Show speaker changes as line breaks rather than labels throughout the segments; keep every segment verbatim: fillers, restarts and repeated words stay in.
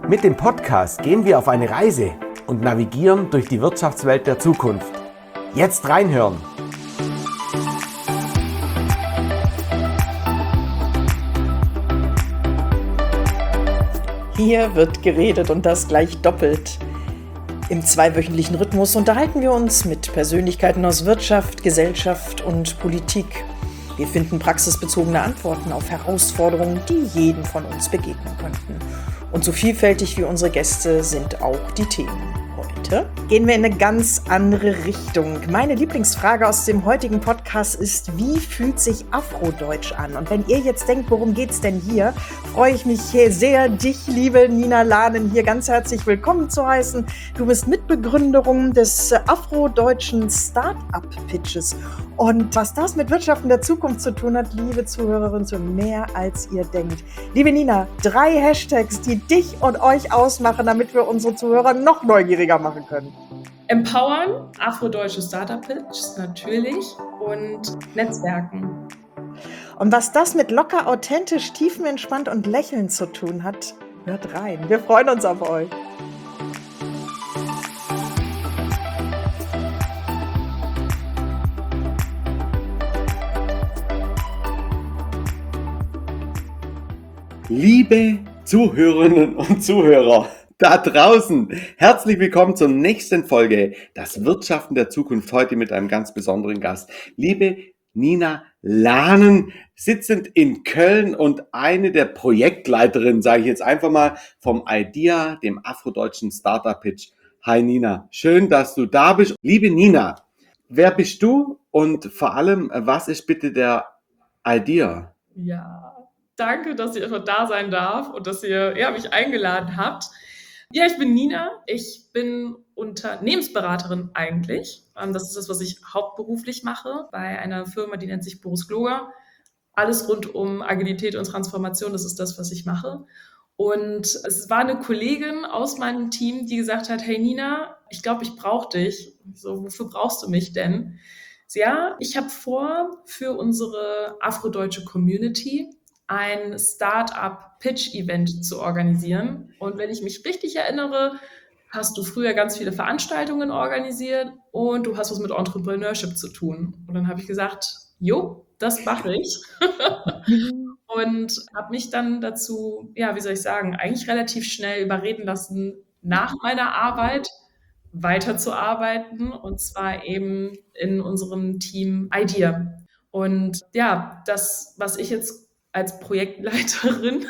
Mit dem Podcast gehen wir auf eine Reise und navigieren durch die Wirtschaftswelt der Zukunft. Jetzt reinhören!
Hier wird geredet und das gleich doppelt. Im zweiwöchentlichen Rhythmus unterhalten wir uns mit Persönlichkeiten aus Wirtschaft, Gesellschaft und Politik. Wir finden praxisbezogene Antworten auf Herausforderungen, die jedem von uns begegnen könnten. Und so vielfältig wie unsere Gäste sind auch die Themen. Heute gehen wir in eine ganz andere Richtung. Meine Lieblingsfrage aus dem heutigen Podcast ist: Wie fühlt sich Afrodeutsch an? Und wenn ihr jetzt denkt, worum geht's denn hier, freue ich mich sehr, dich, liebe Nina Lahnen, hier ganz herzlich willkommen zu heißen. Du bist Mitbegründerin des Afrodeutschen Start-up-Pitches. Und was das mit Wirtschaften der Zukunft zu tun hat, liebe Zuhörerinnen, so mehr als ihr denkt. Liebe Nina, drei Hashtags, die dich und euch ausmachen, damit wir unsere Zuhörer noch neugieriger machen können.
Empowern, afrodeutsche Startup-Pitches natürlich und Netzwerken.
Und was das mit locker, authentisch, tiefenentspannt und lächeln zu tun hat, hört rein. Wir freuen uns auf euch.
Liebe Zuhörerinnen und Zuhörer da draußen, herzlich willkommen zur nächsten Folge Das Wirtschaften der Zukunft, heute mit einem ganz besonderen Gast. Liebe Nina Lahnen, sitzend in Köln und eine der Projektleiterinnen, sage ich jetzt einfach mal, vom IDEA, dem Afrodeutschen Startup Pitch. Hi Nina, schön, dass du da bist. Liebe Nina, wer bist du und vor allem, was ist bitte der IDEA?
Ja, danke, dass ich einfach da sein darf und dass ihr ja, mich eingeladen habt. Ja, ich bin Nina. Ich bin Unternehmensberaterin eigentlich. Das ist das, was ich hauptberuflich mache bei einer Firma, die nennt sich Boris Gloger. Alles rund um Agilität und Transformation, das ist das, was ich mache. Und es war eine Kollegin aus meinem Team, die gesagt hat: Hey Nina, ich glaube, ich brauche dich. So, wofür brauchst du mich denn? Ja, ich habe vor, für unsere afrodeutsche Community ein Start-up-Pitch-Event zu organisieren. Und wenn ich mich richtig erinnere, hast du früher ganz viele Veranstaltungen organisiert und du hast was mit Entrepreneurship zu tun. Und dann habe ich gesagt, jo, das mache ich. Und habe mich dann dazu, ja, wie soll ich sagen, eigentlich relativ schnell überreden lassen, nach meiner Arbeit weiterzuarbeiten, und zwar eben in unserem Team IDEA. Und ja, das, was ich jetzt als Projektleiterin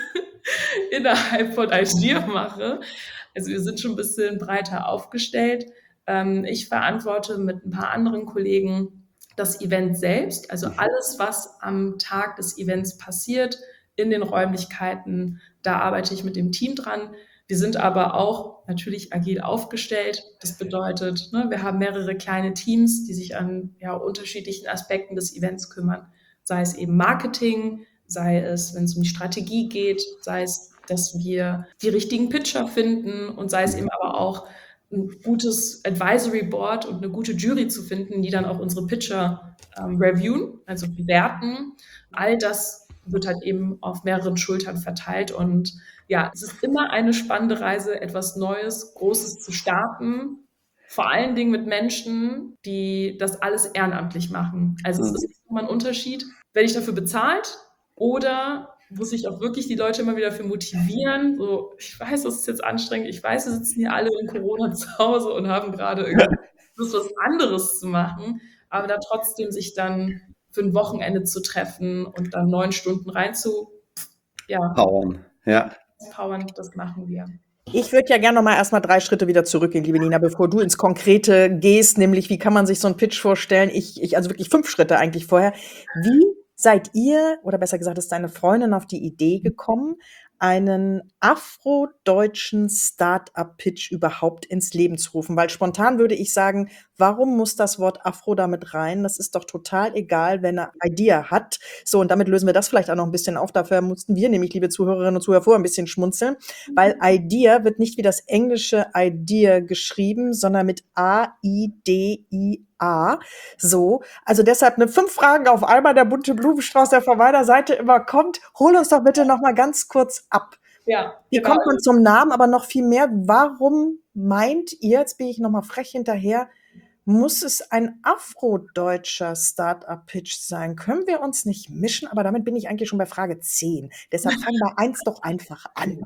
innerhalb von IDEA mache, also wir sind schon ein bisschen breiter aufgestellt. Ich verantworte mit ein paar anderen Kollegen das Event selbst, also alles, was am Tag des Events passiert, in den Räumlichkeiten, da arbeite ich mit dem Team dran. Wir sind aber auch natürlich agil aufgestellt. Das bedeutet, ne, wir haben mehrere kleine Teams, die sich an ja, unterschiedlichen Aspekten des Events kümmern. Sei es eben Marketing, sei es, wenn es um die Strategie geht, sei es, dass wir die richtigen Pitcher finden und sei es eben aber auch ein gutes Advisory Board und eine gute Jury zu finden, die dann auch unsere Pitcher ähm, reviewen, also bewerten. All das wird halt eben auf mehreren Schultern verteilt und ja, es ist immer eine spannende Reise, etwas Neues, Großes zu starten. Vor allen Dingen mit Menschen, die das alles ehrenamtlich machen. Also es ist immer ein Unterschied, werde ich dafür bezahlt oder muss ich auch wirklich die Leute immer wieder dafür motivieren. So, ich weiß, das ist jetzt anstrengend. Ich weiß, wir sitzen hier alle in Corona zu Hause und haben gerade irgendwie Lust, was anderes zu machen. Aber da trotzdem sich dann für ein Wochenende zu treffen und dann neun Stunden rein zu ja,
powern. Ja.
powern, das machen wir.
Ich würde ja gerne noch mal erstmal drei Schritte wieder zurückgehen, liebe Nina, bevor du ins Konkrete gehst, nämlich wie kann man sich so einen Pitch vorstellen? Ich, ich also wirklich fünf Schritte eigentlich vorher. Wie seid ihr, oder besser gesagt, ist deine Freundin auf die Idee gekommen, einen afrodeutschen Start-up-Pitch überhaupt ins Leben zu rufen? Weil spontan würde ich sagen, warum muss das Wort Afro damit rein? Das ist doch total egal, wenn er Idea hat. So, und damit lösen wir das vielleicht auch noch ein bisschen auf. Dafür mussten wir nämlich, liebe Zuhörerinnen und Zuhörer, vorher ein bisschen schmunzeln, weil Idea wird nicht wie das englische Idea geschrieben, sondern mit A I D I A. So, also deshalb eine fünf Fragen auf einmal, der bunte Blumenstrauß, der von meiner Seite immer kommt. Hol uns doch bitte noch mal ganz kurz ab.
Ja,
Wie
genau.
kommt man zum Namen, aber noch viel mehr, warum meint ihr, jetzt bin ich noch mal frech hinterher, muss es ein afrodeutscher Start-up-Pitch sein? Können wir uns nicht mischen? Aber damit bin ich eigentlich schon bei Frage zehn. Deshalb fang bei eins doch einfach an.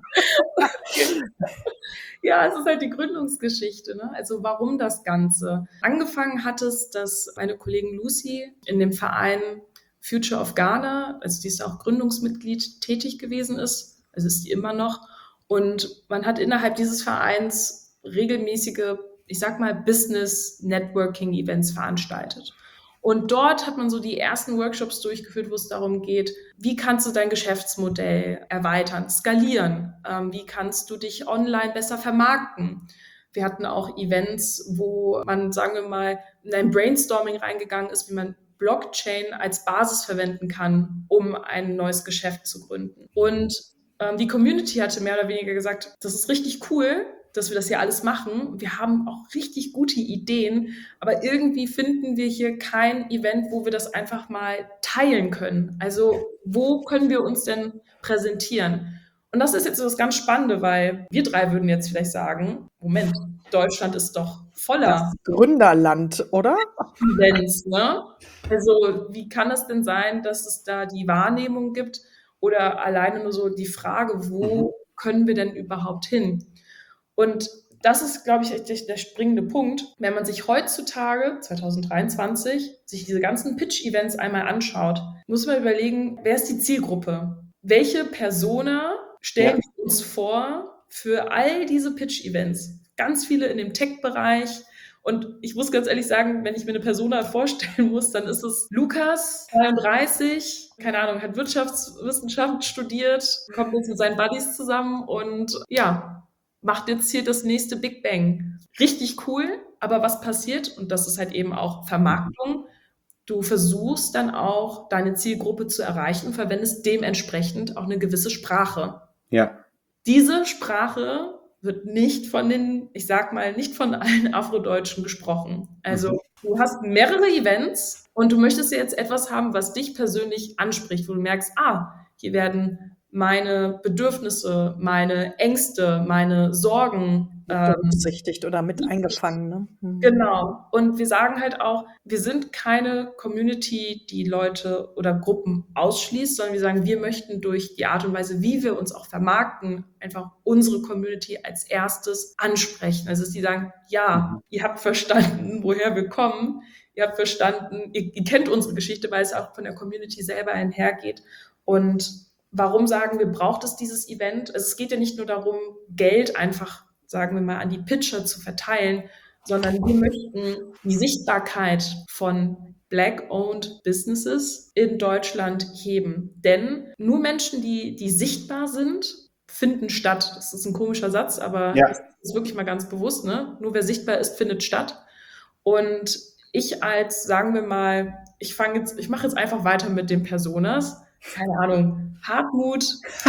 Ja, es ist halt die Gründungsgeschichte, ne? Also warum das Ganze? Angefangen hat es, dass meine Kollegin Lucy in dem Verein Future of Ghana, also die ist auch Gründungsmitglied, tätig gewesen ist, also ist die immer noch. Und man hat innerhalb dieses Vereins regelmäßige, ich sag mal, Business Networking Events veranstaltet. Und dort hat man so die ersten Workshops durchgeführt, wo es darum geht, wie kannst du dein Geschäftsmodell erweitern, skalieren? Ähm, wie kannst du dich online besser vermarkten? Wir hatten auch Events, wo man, sagen wir mal, in ein Brainstorming reingegangen ist, wie man Blockchain als Basis verwenden kann, um ein neues Geschäft zu gründen. Und ähm, die Community hatte mehr oder weniger gesagt, das ist richtig cool, dass wir das hier alles machen. Wir haben auch richtig gute Ideen, aber irgendwie finden wir hier kein Event, wo wir das einfach mal teilen können. Also wo können wir uns denn präsentieren? Und das ist jetzt so das ganz Spannende, weil wir drei würden jetzt vielleicht sagen, Moment, Deutschland ist doch voller
Das Gründerland, oder?
Events, ne? Also wie kann es denn sein, dass es da die Wahrnehmung gibt oder alleine nur so die Frage, wo
Mhm.
können wir denn überhaupt hin? Und das ist, glaube ich, echt der springende Punkt. Wenn man sich heutzutage, zwanzig dreiundzwanzig, sich diese ganzen Pitch-Events einmal anschaut, muss man überlegen, wer ist die Zielgruppe? Welche Persona stellen
Ja.
wir uns vor für all diese Pitch-Events? Ganz viele in dem Tech-Bereich. Und ich muss ganz ehrlich sagen, wenn ich mir eine Persona vorstellen muss, dann ist es Lukas, zweiunddreißig, keine Ahnung, hat Wirtschaftswissenschaft studiert, kommt jetzt mit seinen Buddies zusammen und ja, macht jetzt hier das nächste Big Bang. Richtig cool, aber was passiert? Und das ist halt eben auch Vermarktung. Du versuchst dann auch, deine Zielgruppe zu erreichen und verwendest dementsprechend auch eine gewisse Sprache.
Ja.
Diese Sprache wird nicht von den, ich sag mal, nicht von allen Afrodeutschen gesprochen. Also
Mhm.
du hast mehrere Events und du möchtest jetzt etwas haben, was dich persönlich anspricht, wo du merkst, ah, hier werden meine Bedürfnisse, meine Ängste, meine Sorgen ähm,
Berücksichtigt oder mit eingefangen. Ne? Mhm.
Genau. Und wir sagen halt auch, wir sind keine Community, die Leute oder Gruppen ausschließt, sondern wir sagen, wir möchten durch die Art und Weise, wie wir uns auch vermarkten, einfach unsere Community als erstes ansprechen. Also dass die sagen, ja,
Mhm.
ihr habt verstanden, woher wir kommen. Ihr habt verstanden, ihr, ihr kennt unsere Geschichte, weil es auch von der Community selber einhergeht. Und warum sagen wir, braucht es dieses Event? Also es geht ja nicht nur darum, Geld einfach, sagen wir mal, an die Pitcher zu verteilen, sondern wir möchten die Sichtbarkeit von Black-owned Businesses in Deutschland heben. Denn nur Menschen, die, die sichtbar sind, finden statt. Das ist ein komischer Satz, aber
Ja.
das ist wirklich mal ganz bewusst. Ne? Nur wer sichtbar ist, findet statt. Und ich als, sagen wir mal, ich fange jetzt, ich mache jetzt einfach weiter mit den Personas. Keine Ahnung, Hartmut,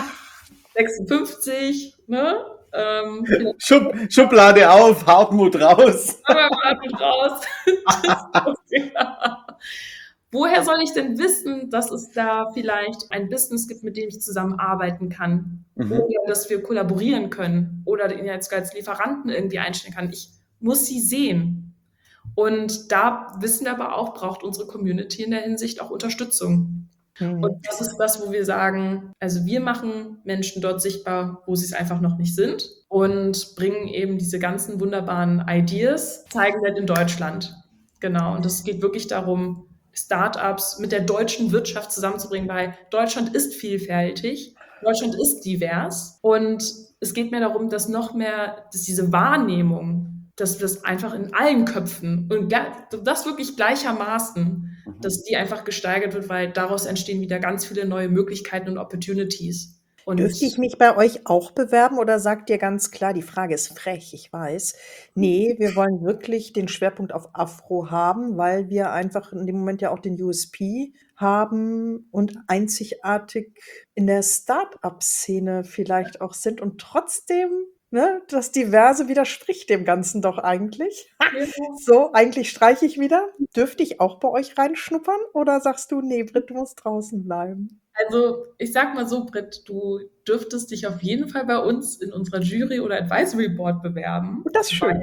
sechsundfünfzig, ne? Ähm, vielleicht
Schub, Schublade auf, Hartmut raus.
aber Hartmut raus. Das, ja. Woher soll ich denn wissen, dass es da vielleicht ein Business gibt, mit dem ich zusammenarbeiten kann?
Mhm.
Oder dass wir kollaborieren können oder den jetzt als Lieferanten irgendwie einstellen kann? Ich muss sie sehen. Und da wissen wir aber auch, braucht unsere Community in der Hinsicht auch Unterstützung.
Mhm.
Und das ist das, wo wir sagen, also wir machen Menschen dort sichtbar, wo sie es einfach noch nicht sind und bringen eben diese ganzen wunderbaren Ideas, zeigen das in Deutschland. Genau, und es geht wirklich darum, Startups mit der deutschen Wirtschaft zusammenzubringen, weil Deutschland ist vielfältig, Deutschland ist divers und es geht mir darum, dass noch mehr, dass diese Wahrnehmung, dass das einfach in allen Köpfen und das wirklich gleichermaßen, dass die einfach gesteigert wird, weil daraus entstehen wieder ganz viele neue Möglichkeiten und Opportunities. Und
Dürfte ich mich bei euch auch bewerben oder sagt ihr ganz klar, die Frage ist frech, ich weiß, nee, wir wollen wirklich den Schwerpunkt auf Afro haben, weil wir einfach in dem Moment ja auch den U S P haben und einzigartig in der Start-up-Szene vielleicht auch sind und trotzdem, ne, das Diverse widerspricht dem Ganzen doch eigentlich.
Ja.
So, eigentlich streiche ich wieder. Dürfte ich auch bei euch reinschnuppern oder sagst du, nee, Britt, du musst draußen bleiben?
Also ich sag mal so, Britt, du dürftest dich auf jeden Fall bei uns in unserer Jury oder Advisory Board bewerben.
Das ist schön.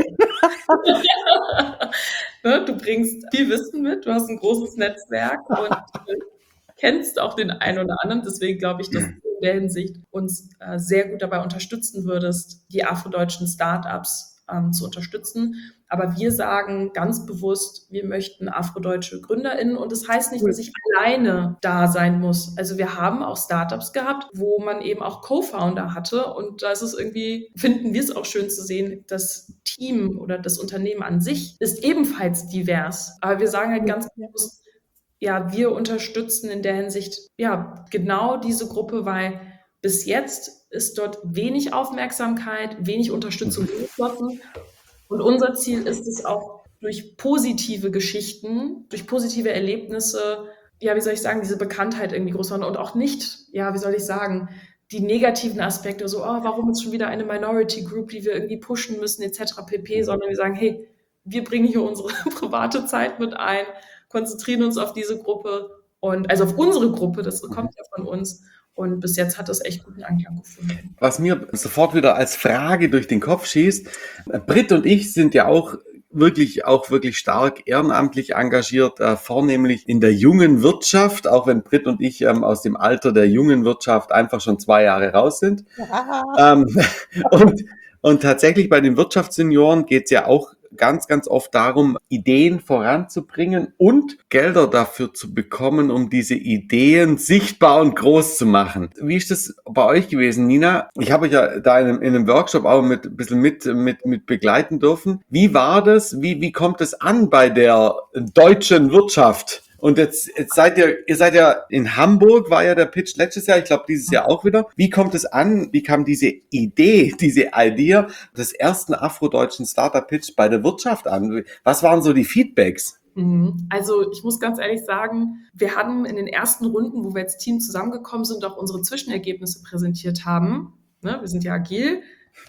Ne, du bringst viel Wissen mit, du hast ein großes Netzwerk und äh, kennst auch den einen oder anderen. Deswegen glaube ich, dass du in der Hinsicht uns äh, sehr gut dabei unterstützen würdest, die afrodeutschen Startups ähm, zu unterstützen. Aber wir sagen ganz bewusst, wir möchten afrodeutsche GründerInnen und das heißt nicht, dass ich alleine da sein muss. Also wir haben auch Startups gehabt, wo man eben auch Co-Founder hatte und da ist es irgendwie, finden wir es auch schön zu sehen, das Team oder das Unternehmen an sich ist ebenfalls divers. Aber wir sagen halt ganz bewusst, ja, wir unterstützen in der Hinsicht, ja, genau diese Gruppe, weil bis jetzt ist dort wenig Aufmerksamkeit, wenig Unterstützung geflossen. Und unser Ziel ist es auch, durch positive Geschichten, durch positive Erlebnisse, ja, wie soll ich sagen, diese Bekanntheit irgendwie groß machen und auch nicht, ja, wie soll ich sagen, die negativen Aspekte, so, oh, warum ist schon wieder eine Minority Group, die wir irgendwie pushen müssen, et cetera pp., sondern wir sagen, hey, wir bringen hier unsere private Zeit mit ein, konzentrieren uns auf diese Gruppe und also auf unsere Gruppe, das kommt ja von uns. Und bis jetzt hat das echt guten Anklang gefunden.
Was mir sofort wieder als Frage durch den Kopf schießt, Britt und ich sind ja auch wirklich, auch wirklich stark ehrenamtlich engagiert, äh, vornehmlich in der jungen Wirtschaft, auch wenn Britt und ich ähm, aus dem Alter der jungen Wirtschaft einfach schon zwei Jahre raus sind. Ja. Ähm, und, und tatsächlich bei den Wirtschaftssenioren geht es ja auch ganz, ganz oft darum, Ideen voranzubringen und Gelder dafür zu bekommen, um diese Ideen sichtbar und groß zu machen. Wie ist das bei euch gewesen, Nina? Ich habe euch ja da in einem, in einem Workshop auch mit, ein bisschen mit, mit, mit begleiten dürfen. Wie war das? Wie, wie kommt es an bei der deutschen Wirtschaft? Und jetzt, jetzt seid ihr, ihr seid ja in Hamburg, war ja der Pitch letztes Jahr, ich glaube dieses Jahr auch wieder. Wie kommt es an? Wie kam diese Idee, diese Idee des ersten afrodeutschen Startup-Pitch bei der Wirtschaft an? Was waren so die Feedbacks?
Also ich muss ganz ehrlich sagen, wir hatten in den ersten Runden, wo wir als Team zusammengekommen sind, auch unsere Zwischenergebnisse präsentiert haben. Ne, wir sind ja agil,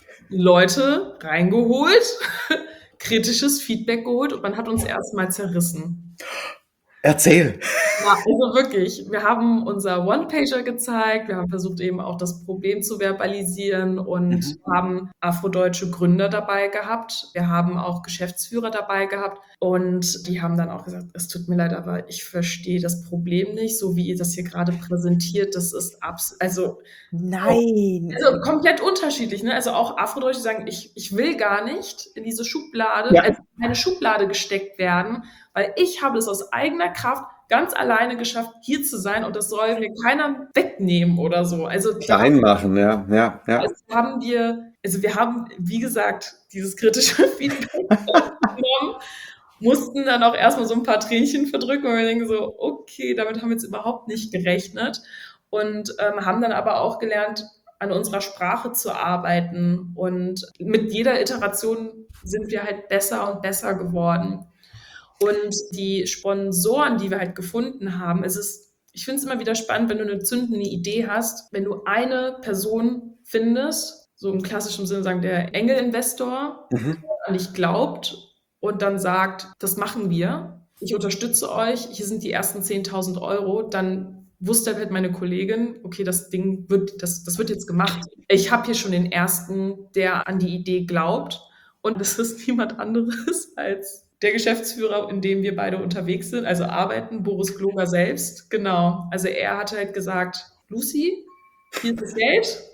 Leute reingeholt, kritisches Feedback geholt und man hat uns erstmal zerrissen.
Erzähl.
Ja, also wirklich. Wir haben unser One-Pager gezeigt, wir haben versucht eben auch das Problem zu verbalisieren und mhm. haben afrodeutsche Gründer dabei gehabt. Wir haben auch Geschäftsführer dabei gehabt und die haben dann auch gesagt, es tut mir leid, aber ich verstehe das Problem nicht, so wie ihr das hier gerade präsentiert, das ist absolut, also
Nein.
Also komplett unterschiedlich, ne? Also auch Afrodeutsche sagen, ich, ich will gar nicht in diese Schublade, ja. also in eine Schublade gesteckt werden, weil ich habe es aus eigener Kraft ganz alleine geschafft, hier zu sein und das soll mir keiner wegnehmen oder so. Also
klein machen, ja, ja, ja.
Also haben wir, also wir haben, wie gesagt, dieses kritische Feedback genommen, mussten dann auch erstmal so ein paar Tränchen verdrücken und wir denken so, okay, damit haben wir jetzt überhaupt nicht gerechnet und ähm, haben dann aber auch gelernt, an unserer Sprache zu arbeiten und mit jeder Iteration sind wir halt besser und besser geworden. Und die Sponsoren, die wir halt gefunden haben, es ist, ich finde es immer wieder spannend, wenn du eine zündende Idee hast, wenn du eine Person findest, so im klassischen Sinne sagen, der Engelinvestor, mhm. der an dich glaubt und dann sagt, das machen wir, ich unterstütze euch, hier sind die ersten zehntausend Euro, dann wusste halt meine Kollegin, okay, das Ding wird, das, das wird jetzt gemacht. Ich habe hier schon den ersten, der an die Idee glaubt und das ist niemand anderes als der Geschäftsführer, in dem wir beide unterwegs sind, also arbeiten, Boris Gloger selbst, genau. Also er hat halt gesagt, Lucy, hier ist das Geld,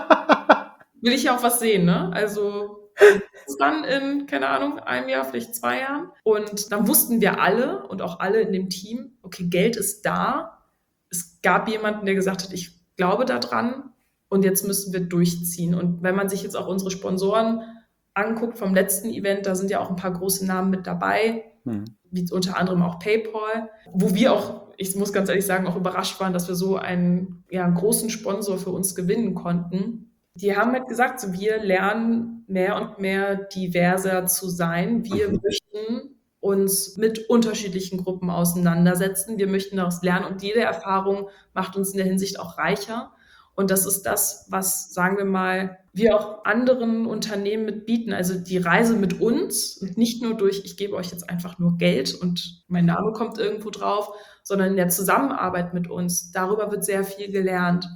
will ich ja auch was sehen, ne? Also dann in, keine Ahnung, einem Jahr, vielleicht zwei Jahren. Und dann wussten wir alle und auch alle in dem Team, okay, Geld ist da. Es gab jemanden, der gesagt hat, ich glaube daran und jetzt müssen wir durchziehen. Und wenn man sich jetzt auch unsere Sponsoren anguckt vom letzten Event, da sind ja auch ein paar große Namen mit dabei, hm. wie unter anderem auch PayPal, wo wir auch, ich muss ganz ehrlich sagen, auch überrascht waren, dass wir so einen, ja, einen großen Sponsor für uns gewinnen konnten. Die haben halt gesagt, so, wir lernen mehr und mehr diverser zu sein. Wir mhm. möchten uns mit unterschiedlichen Gruppen auseinandersetzen. Wir möchten daraus lernen und jede Erfahrung macht uns in der Hinsicht auch reicher. Und das ist das, was, sagen wir mal, wir auch anderen Unternehmen mitbieten. Also die Reise mit uns und nicht nur durch, ich gebe euch jetzt einfach nur Geld und mein Name kommt irgendwo drauf, sondern in der Zusammenarbeit mit uns. Darüber wird sehr viel gelernt.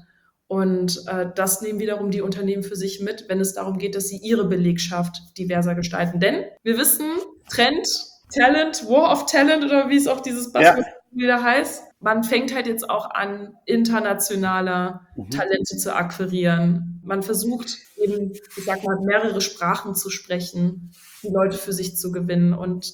Und äh, das nehmen wiederum die Unternehmen für sich mit, wenn es darum geht, dass sie ihre Belegschaft diverser gestalten. Denn wir wissen, Trend, Talent, War of Talent oder wie es auch dieses Buzzword wieder heißt, man fängt halt jetzt auch an, internationaler
Mhm.
Talente zu akquirieren. Man versucht eben, ich sag mal, mehrere Sprachen zu sprechen, die Leute für sich zu gewinnen. Und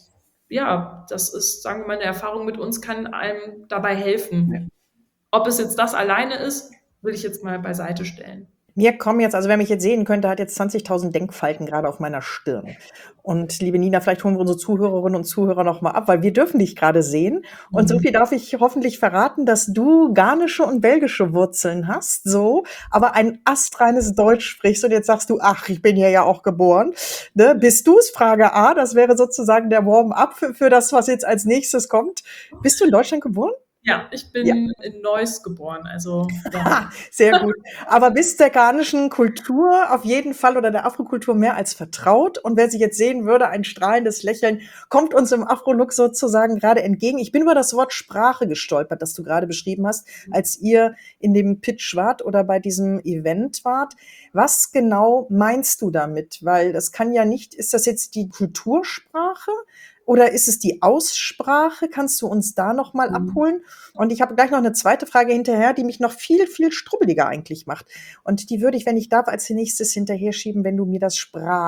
ja, das ist, sagen wir mal, eine Erfahrung mit uns kann einem dabei helfen.
Ja.
Ob es jetzt das alleine ist, will ich jetzt mal beiseite stellen.
Mir kommen jetzt, also wer mich jetzt sehen könnte, hat jetzt zwanzigtausend Denkfalten gerade auf meiner Stirn. Und liebe Nina, vielleicht holen wir unsere Zuhörerinnen und Zuhörer noch mal ab, weil wir dürfen dich gerade sehen. Und so viel darf ich hoffentlich verraten, dass du ghanaische und belgische Wurzeln hast, so, aber ein astreines Deutsch sprichst. Und jetzt sagst du, ach, ich bin hier ja auch geboren. Ne? Bist du's? Frage A. Das wäre sozusagen der Warm-up für, für das, was jetzt als nächstes kommt. Bist du in Deutschland geboren?
Ja, ich bin
Ja.
in Neuss geboren, also ja.
Sehr gut. Aber bist der ghanischen Kultur auf jeden Fall oder der Afrokultur mehr als vertraut. Und wer sie jetzt sehen würde, ein strahlendes Lächeln kommt uns im Afro-Look sozusagen gerade entgegen. Ich bin über das Wort Sprache gestolpert, das du gerade beschrieben hast, als ihr in dem Pitch wart oder bei diesem Event wart. Was genau meinst du damit? Weil das kann ja nicht, ist das jetzt die Kultursprache? Oder ist es die Aussprache? Kannst du uns da noch mal
Mhm.
abholen? Und ich habe gleich noch eine zweite Frage hinterher, die mich noch viel, viel strubbeliger eigentlich macht. Und die würde ich, wenn ich darf, als nächstes hinterher schieben, wenn du mir das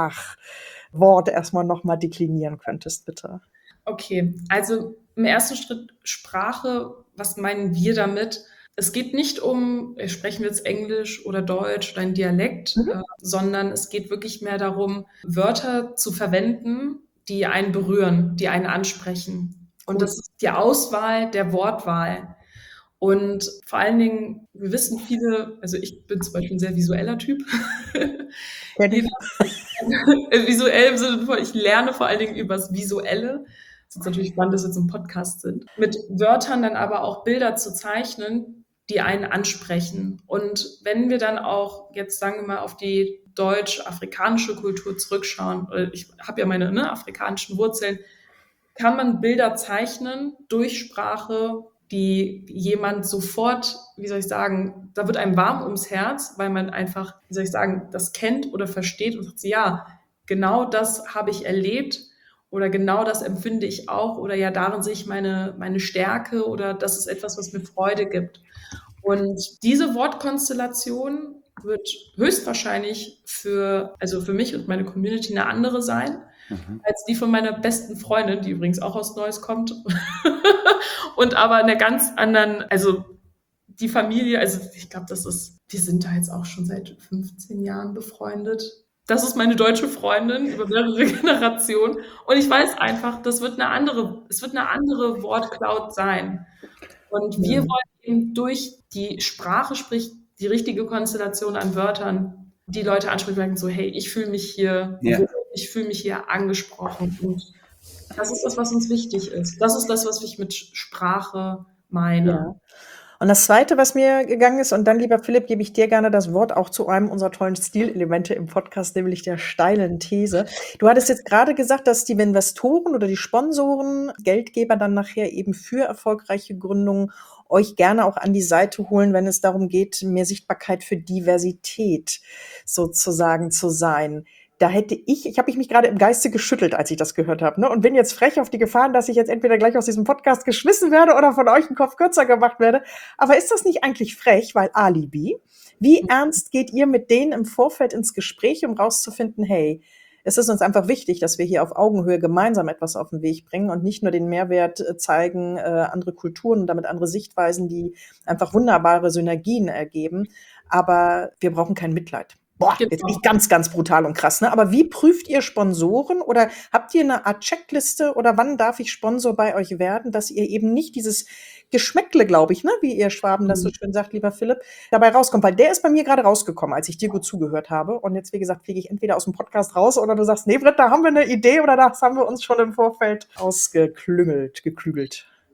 Sprachwort erstmal noch mal deklinieren könntest, bitte.
Okay, also im ersten Schritt Sprache, was meinen wir damit? Es geht nicht um, äh, sprechen wir jetzt Englisch oder Deutsch oder ein Dialekt,
Mhm.
äh, sondern es geht wirklich mehr darum, Wörter zu verwenden, die einen berühren, die einen ansprechen. Und
Cool.
das ist die Auswahl der Wortwahl. Und vor allen Dingen, wir wissen viele, also ich bin zum Beispiel ein sehr visueller Typ.
Kenn ich.
Jeder- Visuell im Sinne von, ich lerne vor allen Dingen übers Visuelle. Es ist natürlich spannend, dass wir jetzt im Podcast sind. Mit Wörtern dann aber auch Bilder zu zeichnen, die einen ansprechen. Und wenn wir dann auch jetzt, sagen wir mal, auf die deutsch-afrikanische Kultur zurückschauen, oder ich habe ja meine ne, afrikanischen Wurzeln, kann man Bilder zeichnen durch Sprache, die jemand sofort, wie soll ich sagen, da wird einem warm ums Herz, weil man einfach, wie soll ich sagen, das kennt oder versteht und sagt, ja, genau das habe ich erlebt oder genau das empfinde ich auch oder ja, darin sehe ich meine, meine Stärke oder das ist etwas, was mir Freude gibt. Und diese Wortkonstellation wird höchstwahrscheinlich für, also für mich und meine Community eine andere sein,
Mhm.
als die von meiner besten Freundin, die übrigens auch aus Neuss kommt. Und aber in einer ganz anderen, also die Familie, also ich glaube, das ist, wir sind da jetzt auch schon seit fünfzehn Jahren befreundet. Das ist meine deutsche Freundin über mehrere Generationen. Und ich weiß einfach, das wird eine andere, es wird eine andere Wortcloud sein. Und wir
Mhm.
wollen eben durch die Sprache, sprich die richtige Konstellation an Wörtern, die Leute ansprechen, sagen so, hey, ich fühle mich hier
Ja.
wohl, ich fühle mich hier angesprochen. Und das ist das, was uns wichtig ist. Das ist das, was ich mit Sprache meine.
Ja. Und das Zweite, was mir gegangen ist, und dann, lieber Philipp, gebe ich dir gerne das Wort auch zu einem unserer tollen Stilelemente im Podcast, nämlich der steilen These. Du hattest jetzt gerade gesagt, dass die Investoren oder die Sponsoren, Geldgeber dann nachher eben für erfolgreiche Gründungen euch gerne auch an die Seite holen, wenn es darum geht, mehr Sichtbarkeit für Diversität sozusagen zu sein. Da hätte ich, ich habe mich gerade im Geiste geschüttelt, als ich das gehört habe, ne? Und bin jetzt frech auf die Gefahren, dass ich jetzt entweder gleich aus diesem Podcast geschmissen werde oder von euch einen Kopf kürzer gemacht werde. Aber ist das nicht eigentlich frech, weil Alibi? Wie ernst geht ihr mit denen im Vorfeld ins Gespräch, um rauszufinden, hey, es ist uns einfach wichtig, dass wir hier auf Augenhöhe gemeinsam etwas auf den Weg bringen und nicht nur den Mehrwert äh, zeigen, äh, andere Kulturen und damit andere Sichtweisen, die einfach wunderbare Synergien ergeben. Aber wir brauchen kein Mitleid. Boah, jetzt bin ich ganz, ganz brutal und krass, ne? Aber wie prüft ihr Sponsoren oder habt ihr eine Art Checkliste oder wann darf ich Sponsor bei euch werden, dass ihr eben nicht dieses Geschmäckle, glaube ich, ne, wie ihr Schwaben das so schön sagt, lieber Philipp, dabei rauskommt, weil der ist bei mir gerade rausgekommen, als ich dir gut zugehört habe. Und jetzt, wie gesagt, fliege ich entweder aus dem Podcast raus oder du sagst, nee, Britt, da haben wir eine Idee oder das haben wir uns schon im Vorfeld ausgeklüngelt, geklügelt.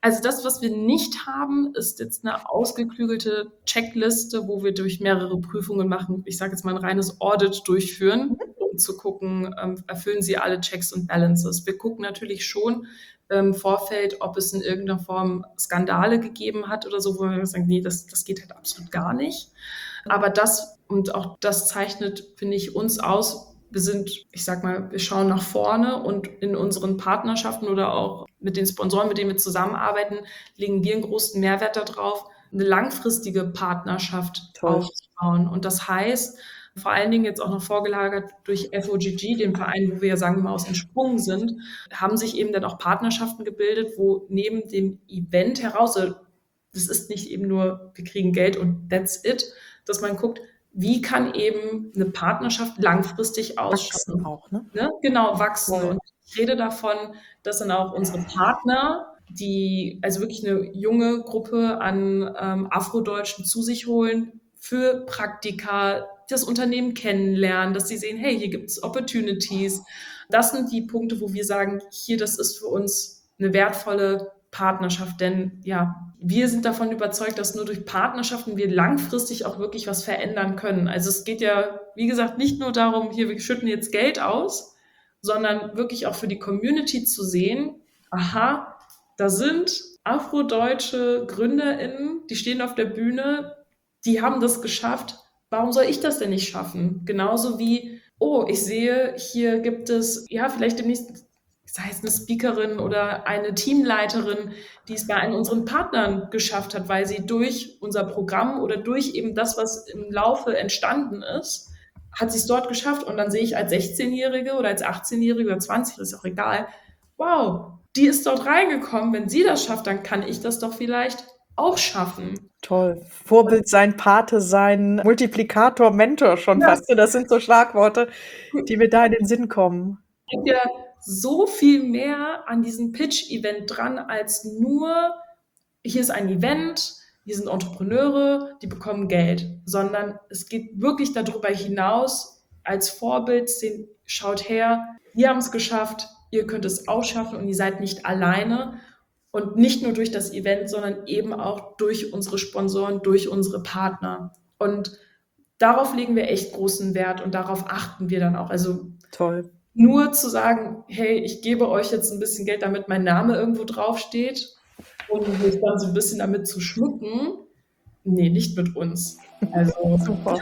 Also das, was wir nicht haben, ist jetzt eine ausgeklügelte Checkliste, wo wir durch mehrere Prüfungen machen, ich sage jetzt mal ein reines Audit durchführen, um zu gucken, ähm, erfüllen sie alle Checks und Balances. Wir gucken natürlich schon im Vorfeld, ob es in irgendeiner Form Skandale gegeben hat oder so, wo wir sagen, nee, das, das geht halt absolut gar nicht. Aber das, und auch das zeichnet, finde ich, uns aus. Wir sind, ich sag mal, wir schauen nach vorne und in unseren Partnerschaften oder auch mit den Sponsoren, mit denen wir zusammenarbeiten, legen wir einen großen Mehrwert darauf, eine langfristige Partnerschaft
Toll.
aufzubauen. Und das heißt, vor allen Dingen jetzt auch noch vorgelagert durch F O G G, den Verein, wo wir, sagen wir mal, aus entsprungen sind, haben sich eben dann auch Partnerschaften gebildet, wo neben dem Event heraus, das ist nicht eben nur, wir kriegen Geld und that's it, dass man guckt, wie kann eben eine Partnerschaft langfristig ausschauen?
Wachsen auch, ne?
Ne? Genau, wachsen.
Voll.
Und ich rede davon, dass dann auch unsere Partner, die also wirklich eine junge Gruppe an ähm, Afrodeutschen zu sich holen, für Praktika, das Unternehmen kennenlernen, dass sie sehen, hey, hier gibt es Opportunities. Das sind die Punkte, wo wir sagen, hier, das ist für uns eine wertvolle Partnerschaft, denn ja, wir sind davon überzeugt, dass nur durch Partnerschaften wir langfristig auch wirklich was verändern können. Also es geht ja, wie gesagt, nicht nur darum, hier, wir schütten jetzt Geld aus, sondern wirklich auch für die Community zu sehen, aha, da sind afrodeutsche GründerInnen, die stehen auf der Bühne, die haben das geschafft, warum soll ich das denn nicht schaffen? Genauso wie, oh, ich sehe, hier gibt es, ja, vielleicht demnächst, sei es eine Speakerin oder eine Teamleiterin, die es bei einem unserer Partnern geschafft hat, weil sie durch unser Programm oder durch eben das, was im Laufe entstanden ist, hat sie es dort geschafft. Und dann sehe ich als sechzehnjährige oder als achtzehnjährige oder zwanzig, das ist auch egal, wow, die ist dort reingekommen. Wenn sie das schafft, dann kann ich das doch vielleicht auch schaffen.
Toll. Vorbild sein, Pate sein, Multiplikator, Mentor schon
Ja.
fast. Das sind so Schlagworte, die mir da in den Sinn kommen.
Es gibt ja so viel mehr an diesem Pitch-Event dran, als nur, hier ist ein Event, hier sind Entrepreneure, die bekommen Geld, sondern es geht wirklich darüber hinaus, als Vorbild sehen, schaut her, wir haben es geschafft, ihr könnt es auch schaffen und ihr seid nicht alleine. Und nicht nur durch das Event, sondern eben auch durch unsere Sponsoren, durch unsere Partner. Und darauf legen wir echt großen Wert und darauf achten wir dann auch. Also
Toll.
nur zu sagen, hey, ich gebe euch jetzt ein bisschen Geld, damit mein Name irgendwo draufsteht und mich dann so ein bisschen damit zu schmücken, nee, nicht mit uns. Also
Super.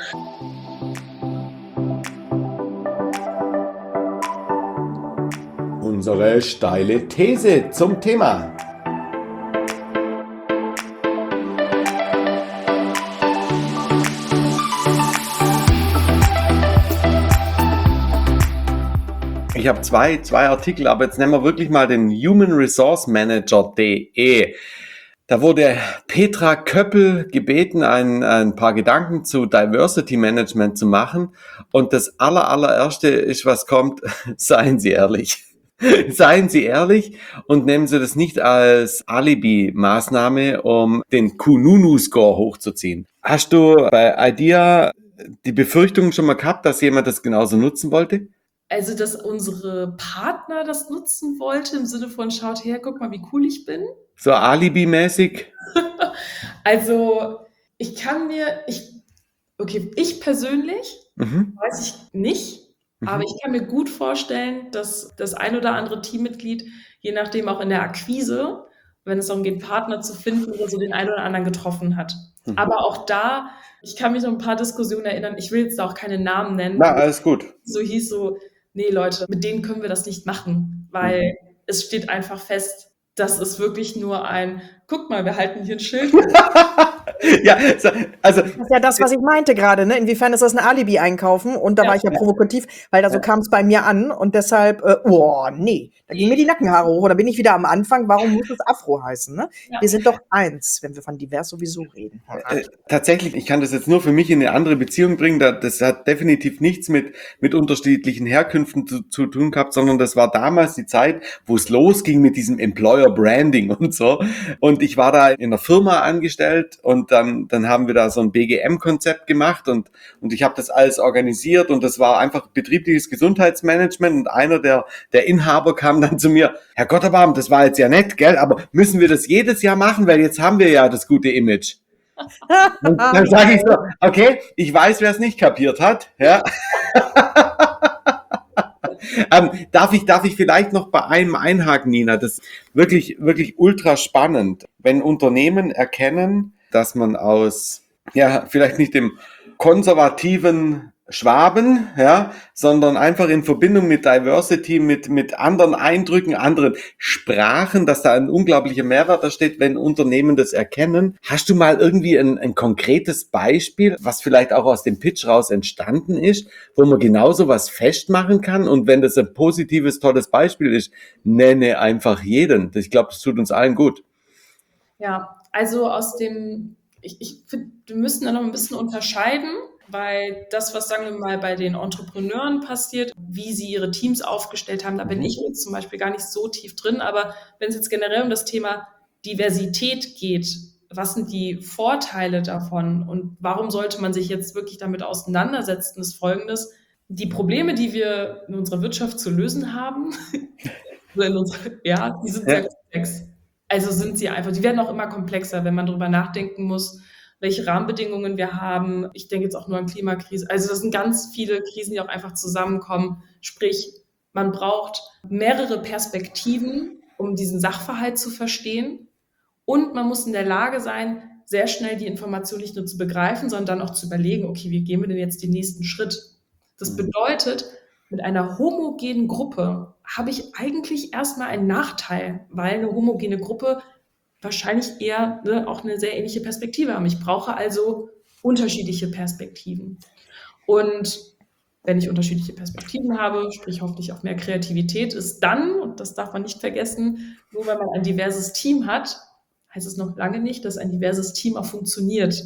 Unsere steile These zum Thema. Ich habe zwei, zwei Artikel, aber jetzt nehmen wir wirklich mal den Human Resource Manager Punkt de. Da wurde Petra Köppel gebeten, ein, ein paar Gedanken zu Diversity Management zu machen. Und das aller, allererste ist, was kommt, seien Sie ehrlich. Seien Sie ehrlich und nehmen Sie das nicht als Alibi-Maßnahme, um den Kununu-Score hochzuziehen. Hast du bei IDEA die Befürchtung schon mal gehabt, dass jemand das genauso nutzen wollte?
Also, dass unsere Partner das nutzen wollte, im Sinne von, schaut her, guck mal, wie cool ich bin.
So Alibi-mäßig?
Also, ich kann mir, ich, okay, ich persönlich
Mhm.
weiß ich nicht,
Mhm.
aber ich kann mir gut vorstellen, dass das ein oder andere Teammitglied, je nachdem auch in der Akquise, wenn es darum geht, Partner zu finden oder so, den einen oder anderen getroffen hat.
Mhm.
Aber auch da, ich kann mich noch ein paar Diskussionen erinnern, ich will jetzt da auch keine Namen nennen,
Na, alles gut.
so hieß so, nee Leute, mit denen können wir das nicht machen, weil es steht einfach fest, das ist wirklich nur ein, guck mal, wir halten hier ein Schild.
Ja, so, also
Das ist ja das, was ich meinte gerade, ne? Inwiefern ist das ein Alibi einkaufen? Und da
Ja.
war ich ja provokativ, weil da so kam es bei mir an und deshalb, äh, oh, nee, da gingen mir die Nackenhaare hoch. Oder bin ich wieder am Anfang, warum muss es Afro heißen, ne?
Ja.
Wir sind doch eins, wenn wir von divers sowieso reden.
Äh, tatsächlich, ich kann das jetzt nur für mich in eine andere Beziehung bringen. Da, das hat definitiv nichts mit, mit unterschiedlichen Herkünften zu, zu tun gehabt, sondern das war damals die Zeit, wo es losging mit diesem Employer Branding und so. Und ich war da in einer Firma angestellt und und dann, dann haben wir da so ein B G M-Konzept gemacht und, und ich habe das alles organisiert und das war einfach betriebliches Gesundheitsmanagement und einer der, der Inhaber kam dann zu mir, Herr Gotterbaum, das war jetzt ja nett, gell, aber müssen wir das jedes Jahr machen, weil jetzt haben wir ja das gute Image. Und dann sage ich so, okay, ich weiß, wer es nicht kapiert hat, ja. ähm, darf ich, darf ich vielleicht noch bei einem einhaken, Nina? Das ist wirklich, wirklich ultra spannend. Wenn Unternehmen erkennen, dass man aus, ja, vielleicht nicht dem konservativen Schwaben, ja, sondern einfach in Verbindung mit Diversity, mit, mit anderen Eindrücken, anderen Sprachen, dass da ein unglaublicher Mehrwert da steht, wenn Unternehmen das erkennen. Hast du mal irgendwie ein, ein konkretes Beispiel, was vielleicht auch aus dem Pitch raus entstanden ist, wo man genauso was festmachen kann? Und wenn das ein positives, tolles Beispiel ist, nenne einfach jeden. Ich glaube, das tut uns allen gut.
Ja, also aus dem, ich, ich finde, wir müssen da noch ein bisschen unterscheiden, weil das, was, sagen wir mal, bei den Entrepreneuren passiert, wie sie ihre Teams aufgestellt haben, da bin
Mhm.
ich jetzt zum Beispiel gar nicht so tief drin, aber wenn es jetzt generell um das Thema Diversität geht, was sind die Vorteile davon und warum sollte man sich jetzt wirklich damit auseinandersetzen, ist Folgendes: Die Probleme, die wir in unserer Wirtschaft zu lösen haben, in unserer, ja, die sind
Ja.
sehr komplex. Also sind sie einfach, die werden auch immer komplexer, wenn man darüber nachdenken muss, welche Rahmenbedingungen wir haben. Ich denke jetzt auch nur an Klimakrise. Also das sind ganz viele Krisen, die auch einfach zusammenkommen. Sprich, man braucht mehrere Perspektiven, um diesen Sachverhalt zu verstehen. Und man muss in der Lage sein, sehr schnell die Information nicht nur zu begreifen, sondern dann auch zu überlegen, okay, wie gehen wir denn jetzt den nächsten Schritt? Das bedeutet, mit einer homogenen Gruppe habe ich eigentlich erstmal einen Nachteil, weil eine homogene Gruppe wahrscheinlich eher ne, auch eine sehr ähnliche Perspektive haben. Ich brauche also unterschiedliche Perspektiven. Und wenn ich unterschiedliche Perspektiven habe, sprich hoffentlich auch mehr Kreativität, ist dann, und das darf man nicht vergessen, nur wenn man ein diverses Team hat, heißt es noch lange nicht, dass ein diverses Team auch funktioniert.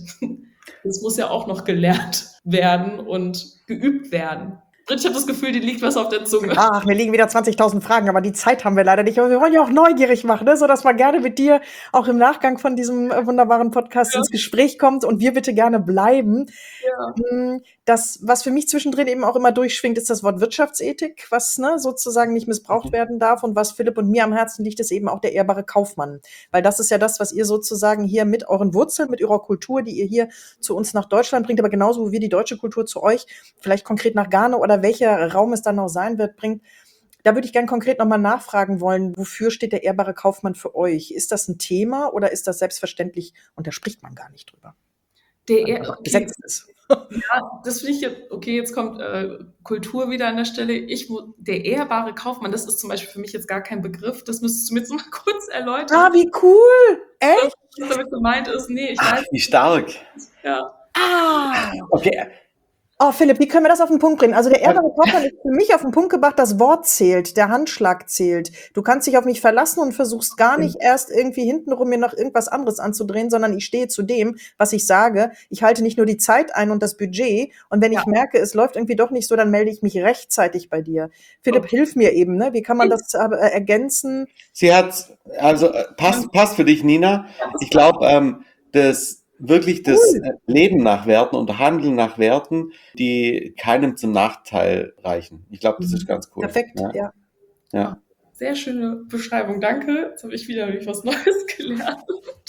Das muss ja auch noch gelernt werden und geübt werden. Britt, ich habe das Gefühl, dir liegt was auf der Zunge.
Ach, mir liegen wieder zwanzigtausend Fragen, aber die Zeit haben wir leider nicht. Aber wir wollen ja auch neugierig machen, ne? Sodass man gerne mit dir auch im Nachgang von diesem äh, wunderbaren Podcast
Ja.
ins Gespräch kommt und wir bitte gerne bleiben.
Ja.
Mm, Das, was für mich zwischendrin eben auch immer durchschwingt, ist das Wort Wirtschaftsethik, was ne, sozusagen nicht missbraucht
Mhm.
werden darf. Und was Philipp und mir am Herzen liegt, ist eben auch der ehrbare Kaufmann. Weil das ist ja das, was ihr sozusagen hier mit euren Wurzeln, mit eurer Kultur, die ihr hier zu uns nach Deutschland bringt, aber genauso wie wir die deutsche Kultur zu euch, vielleicht konkret nach Ghana oder welcher Raum es dann noch sein wird, bringt. Da würde ich gern konkret nochmal nachfragen wollen, wofür steht der ehrbare Kaufmann für euch? Ist das ein Thema oder ist das selbstverständlich und da spricht man gar nicht drüber?
Der
Weil
eher,
das
okay,
Gesetz ist.
ja, das finde ich jetzt, okay, jetzt kommt äh, Kultur wieder an der Stelle. Ich, mu- der ehrbare Kaufmann, das ist zum Beispiel für mich jetzt gar kein Begriff. Das müsstest du mir jetzt mal kurz erläutern,
Ah, wie cool! Echt?
was damit gemeint ist. Nee, ich
Ach,
weiß
wie stark.
nicht. Ja.
Ah!
Okay,
Oh, Philipp, wie können wir das auf den Punkt bringen? Also der ehrbare Kaufmann ist für mich auf den Punkt gebracht, das Wort zählt, der Handschlag zählt. Du kannst dich auf mich verlassen und versuchst gar nicht erst irgendwie hintenrum mir noch irgendwas anderes anzudrehen, sondern ich stehe zu dem, was ich sage. Ich halte nicht nur die Zeit ein und das Budget. Und wenn
Ja.
ich merke, es läuft irgendwie doch nicht so, dann melde ich mich rechtzeitig bei dir. Philipp,
Okay.
hilf mir eben, ne? Wie kann man das äh, ergänzen?
sie hat, also äh, passt, passt für dich, Nina. Ich glaube, ähm, das wirklich das
Cool.
äh, Leben nach Werten und Handeln nach Werten, die keinem zum Nachteil reichen. Ich glaube, das ist ganz cool.
Perfekt,
Ja,
ja.
ja.
Sehr schöne Beschreibung, danke. Jetzt habe ich wieder nämlich was Neues gelernt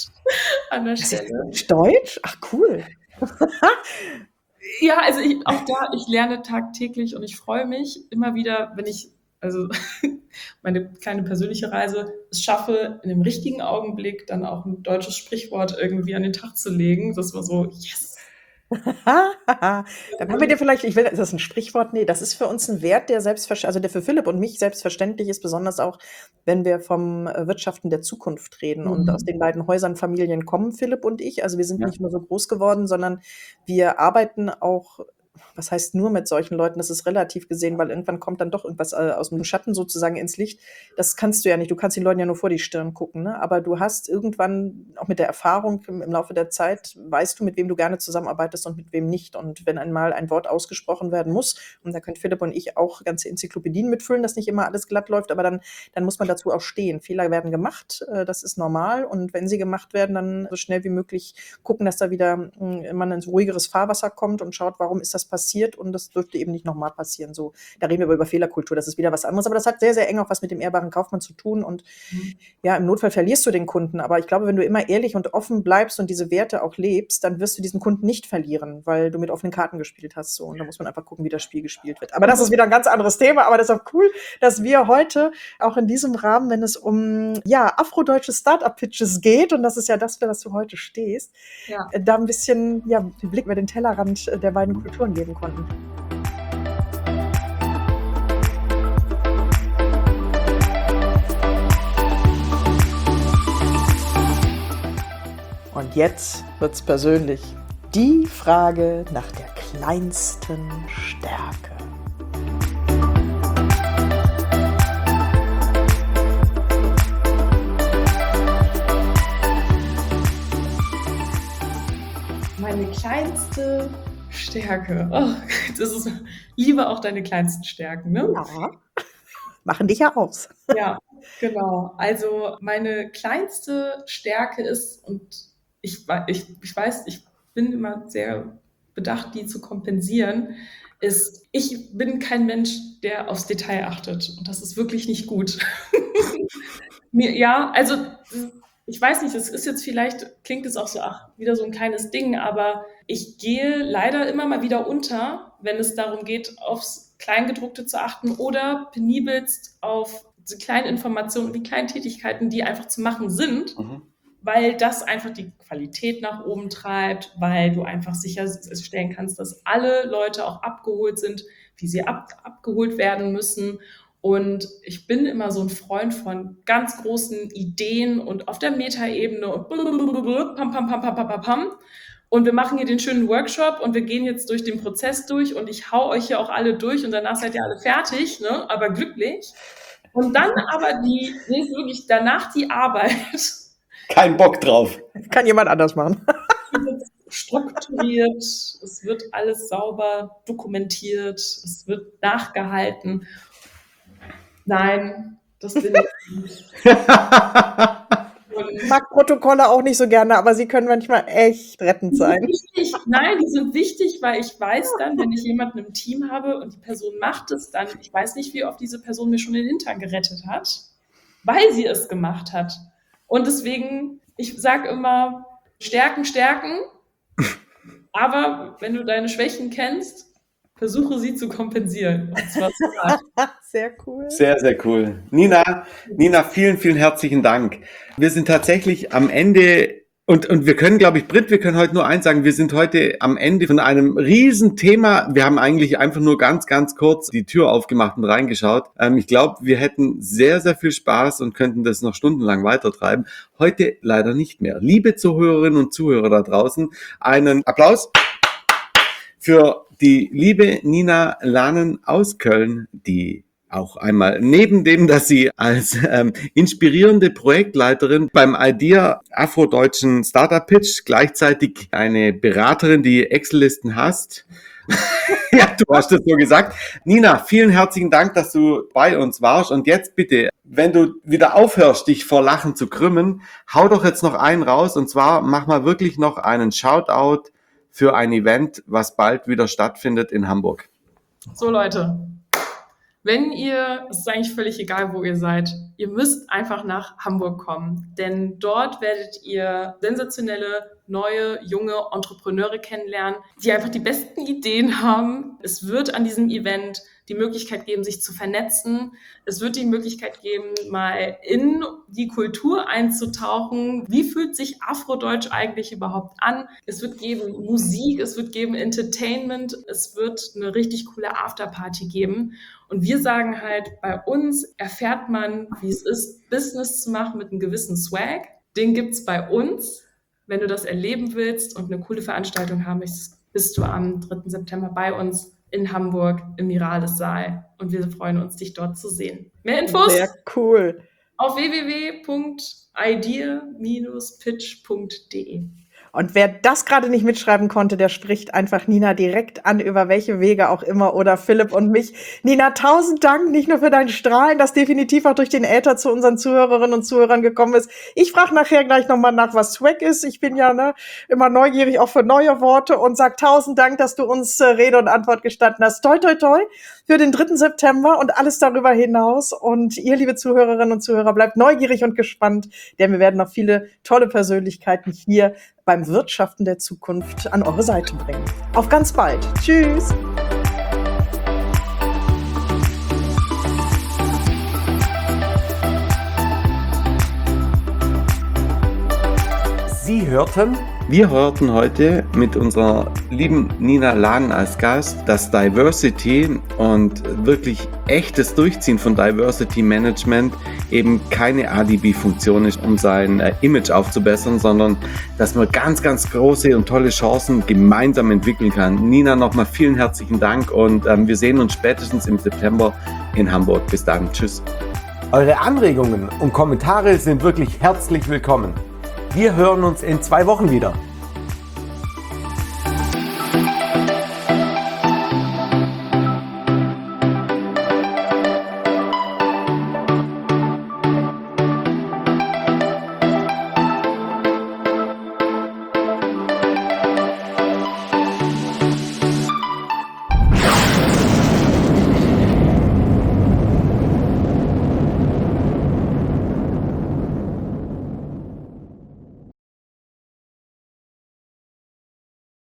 an der
Das ist
Stelle.
Deutsch? Ach, cool.
Ja, also ich, auch da, ich lerne tagtäglich und ich freue mich immer wieder, wenn ich, also meine kleine persönliche Reise, es schaffe, in dem richtigen Augenblick dann auch ein deutsches Sprichwort irgendwie an den Tag zu legen. Das war so, yes.
Dann haben wir dir vielleicht, ich will, ist das ein Sprichwort? Nee, das ist für uns ein Wert, der selbstverständlich, also der für Philipp und mich selbstverständlich ist, besonders auch, wenn wir vom äh, Wirtschaften der Zukunft reden. Und aus
Mhm.
den beiden Häusern Familien kommen Philipp und ich. Also wir sind
Ja.
nicht nur so groß geworden, sondern wir arbeiten auch was heißt nur mit solchen Leuten? Das ist relativ gesehen, weil irgendwann kommt dann doch irgendwas äh, aus dem Schatten sozusagen ins Licht. Das kannst du ja nicht. Du kannst den Leuten ja nur vor die Stirn gucken, ne? Aber du hast irgendwann, auch mit der Erfahrung im, im Laufe der Zeit, weißt du, mit wem du gerne zusammenarbeitest und mit wem nicht. Und wenn einmal ein Wort ausgesprochen werden muss, und da können Philipp und ich auch ganze Enzyklopädien mitfüllen, dass nicht immer alles glatt läuft, aber dann, dann muss man dazu auch stehen. Fehler werden gemacht, äh, das ist normal. Und wenn sie gemacht werden, dann so schnell wie möglich gucken, dass da wieder mh, man ins ruhigeres Fahrwasser kommt und schaut, warum ist das passiert, und das dürfte eben nicht nochmal passieren. So, da reden wir aber über Fehlerkultur, das ist wieder was anderes, aber das hat sehr, sehr eng auch was mit dem ehrbaren Kaufmann zu tun, und
Mhm.
ja, im Notfall verlierst du den Kunden, aber ich glaube, wenn du immer ehrlich und offen bleibst und diese Werte auch lebst, dann wirst du diesen Kunden nicht verlieren, weil du mit offenen Karten gespielt hast, so, und da muss man einfach gucken, wie das Spiel gespielt wird. Aber das ist wieder ein ganz anderes Thema, aber das ist auch cool, dass wir heute auch in diesem Rahmen, wenn es um, ja, afrodeutsche Startup-Pitches geht, und das ist ja das, für das du heute stehst,
Ja.
äh, da ein bisschen, ja, den Blick über den Tellerrand äh, der beiden Kulturen geben konnten. Und jetzt wird's persönlich. Die Frage nach der kleinsten Stärke.
Meine kleinste Stärke. Oh, das ist lieber auch deine kleinsten Stärken, ne?
Ja, machen dich ja aus.
Ja, genau. Also meine kleinste Stärke ist, und ich, wei- ich, ich weiß, ich bin immer sehr bedacht, die zu kompensieren, ist, ich bin kein Mensch, der aufs Detail achtet. Und das ist wirklich nicht gut. Mir, ja, also ich weiß nicht, es ist jetzt vielleicht, klingt es auch so, ach, wieder so ein kleines Ding, aber ich gehe leider immer mal wieder unter, wenn es darum geht, aufs Kleingedruckte zu achten oder penibelst auf diese kleinen Informationen, die kleinen Tätigkeiten, die einfach zu machen sind,
Mhm.
weil das einfach die Qualität nach oben treibt, weil du einfach sicherstellen kannst, dass alle Leute auch abgeholt sind, wie sie ab, abgeholt werden müssen. Und ich bin immer so ein Freund von ganz großen Ideen und auf der Metaebene und blablabla, pam, pam, pam, pam, pam, pam, pam. Und wir machen hier den schönen Workshop und wir gehen jetzt durch den Prozess durch und ich hau euch hier auch alle durch und danach seid ihr alle fertig, ne? Aber glücklich. Und dann aber die, nee, ist wirklich danach die Arbeit.
Kein Bock drauf.
Kann jemand anders machen.
Es wird strukturiert, es wird alles sauber dokumentiert, es wird nachgehalten. Nein, das bin ich nicht. Und
Ich mag Protokolle auch nicht so gerne, aber sie können manchmal echt rettend
die sind
sein.
wichtig. Nein, die sind wichtig, weil ich weiß dann, wenn ich jemanden im Team habe und die Person macht es dann, ich weiß nicht, wie oft diese Person mir schon den Hintern gerettet hat, weil sie es gemacht hat. Und deswegen, ich sage immer, Stärken, Stärken, aber wenn du deine Schwächen kennst, versuche sie zu kompensieren. Und zwar smart.
Sehr cool.
Sehr, sehr cool. Nina, Nina, vielen, vielen herzlichen Dank. Wir sind tatsächlich am Ende, und, und wir können, glaube ich, Britt, wir können heute nur eins sagen, wir sind heute am Ende von einem Riesenthema. Wir haben eigentlich einfach nur ganz, ganz kurz die Tür aufgemacht und reingeschaut. Ähm, ich glaube, wir hätten sehr, sehr viel Spaß und könnten das noch stundenlang weitertreiben. Heute leider nicht mehr. Liebe Zuhörerinnen und Zuhörer da draußen, einen Applaus für die liebe Nina Lahnen aus Köln, die auch einmal neben dem, dass sie als ähm, inspirierende Projektleiterin beim Idea afrodeutschen Startup Pitch gleichzeitig eine Beraterin, die Excel-Listen hast. Ja, du hast es so gesagt. Nina, vielen herzlichen Dank, dass du bei uns warst. Und jetzt bitte, wenn du wieder aufhörst, dich vor Lachen zu krümmen, hau doch jetzt noch einen raus. Und zwar mach mal wirklich noch einen Shoutout für ein Event, was bald wieder stattfindet in Hamburg.
So, Leute, wenn ihr, es ist eigentlich völlig egal, wo ihr seid, ihr müsst einfach nach Hamburg kommen, denn dort werdet ihr sensationelle, neue, junge Entrepreneure kennenlernen, die einfach die besten Ideen haben. Es wird an diesem Event die Möglichkeit geben, sich zu vernetzen. Es wird die Möglichkeit geben, mal in die Kultur einzutauchen. Wie fühlt sich Afrodeutsch eigentlich überhaupt an? Es wird geben Musik, es wird geben Entertainment, es wird eine richtig coole Afterparty geben. Und wir sagen halt, bei uns erfährt man, wie es ist, Business zu machen mit einem gewissen Swag. Den gibt's bei uns. Wenn du das erleben willst und eine coole Veranstaltung haben möchtest, bist du am dritten September bei uns in Hamburg im Mirales-Saal und wir freuen uns, dich dort zu sehen. Mehr Infos
Sehr cool.
auf w w w punkt idea dash pitch punkt d e.
Und wer das gerade nicht mitschreiben konnte, der spricht einfach Nina direkt an, über welche Wege auch immer, oder Philipp und mich. Nina, tausend Dank, nicht nur für dein Strahlen, das definitiv auch durch den Äther zu unseren Zuhörerinnen und Zuhörern gekommen ist. Ich frage nachher gleich nochmal nach, was Swag ist. Ich bin ja ne, immer neugierig auch für neue Worte und sag tausend Dank, dass du uns äh, Rede und Antwort gestanden hast. Toi, toi, toi für den dritten September und alles darüber hinaus. Und ihr, liebe Zuhörerinnen und Zuhörer, bleibt neugierig und gespannt, denn wir werden noch viele tolle Persönlichkeiten hier beim Wirtschaften der Zukunft an eure Seite bringen. Auf ganz bald. Tschüss.
Sie hörten, wir hörten heute mit unserer lieben Nina Lahn als Gast, dass Diversity und wirklich echtes Durchziehen von Diversity Management eben keine Alibi-Funktion ist, um sein äh, Image aufzubessern, sondern dass man ganz, ganz große und tolle Chancen gemeinsam entwickeln kann. Nina, nochmal vielen herzlichen Dank und ähm, wir sehen uns spätestens im September in Hamburg. Bis dann. Tschüss.
Eure Anregungen und Kommentare sind wirklich herzlich willkommen. Wir hören uns in zwei Wochen wieder.